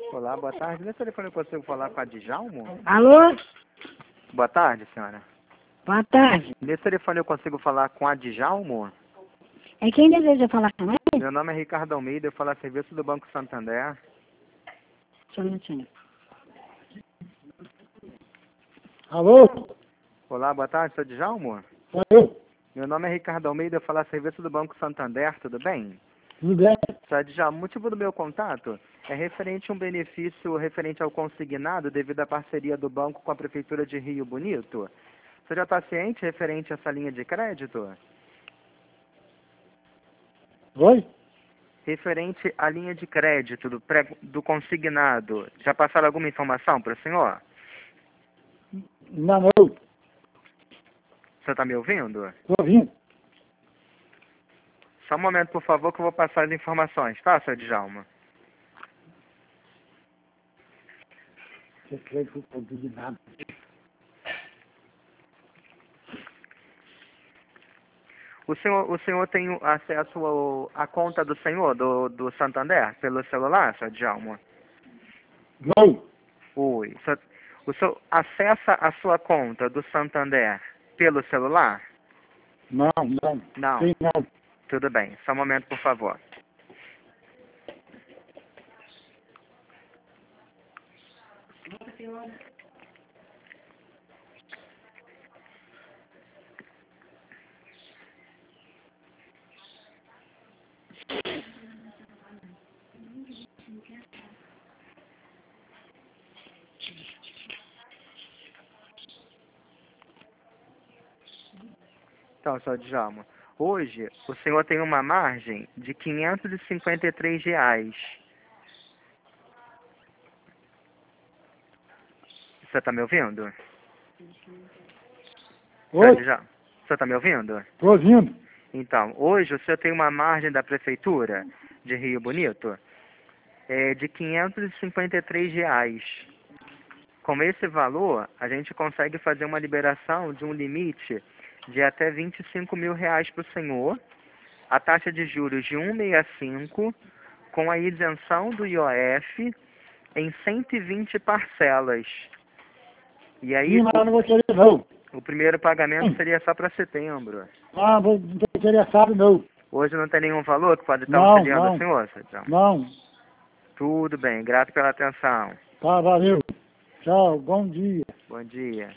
Olá, boa tarde. Nesse telefone eu consigo falar com a Djalmo? Alô? Boa tarde, senhora. Boa tarde. Nesse telefone eu consigo falar com a Djalmo? É quem deseja falar com ele? Meu nome é Ricardo Almeida, eu falo a serviço do Banco Santander. Só um minutinho. Alô? Olá, boa tarde, sou Djalmo? Sou eu. Meu nome é Ricardo Almeida, eu falo a serviço do Banco Santander, tudo bem? Tudo bem? Só Djalmo, o motivo do meu contato é referente a um benefício referente ao consignado devido à parceria do banco com a Prefeitura de Rio Bonito. Você já está ciente referente a essa linha de crédito? Oi? Referente à linha de crédito do consignado, já passaram alguma informação para o senhor? Não, não. Você está me ouvindo? Estou ouvindo. Só um momento, por favor, que eu vou passar as informações, tá, seu Djalma? Você crê que eu estou indignado? O senhor tem acesso à conta do senhor, do Santander, pelo celular, seu Djalma? Não. Oi. O senhor acessa a sua conta do Santander pelo celular? Não, não. Não. Sim, não. Tudo bem. Só um momento, por favor. Então, seu Djalma, hoje o senhor tem uma margem de R$ 553. Você está me ouvindo? Oi? Você está me ouvindo? Estou ouvindo. Então, hoje o senhor tem uma margem da Prefeitura de Rio Bonito de R$ 553. Com esse valor, a gente consegue fazer uma liberação de um limite de até R$ 25.000 para o senhor, a taxa de juros de 1,65, com a isenção do IOF em 120 parcelas. E aí, Sim, mas eu não vou querer, não. o primeiro pagamento seria só para setembro. Ah, não estou interessado, não. Hoje não tem nenhum valor que pode estar Não, auxiliando não. o senhor, Sérgio? Não. Tudo bem, grato pela atenção. Tá, valeu. Tchau, bom dia. Bom dia.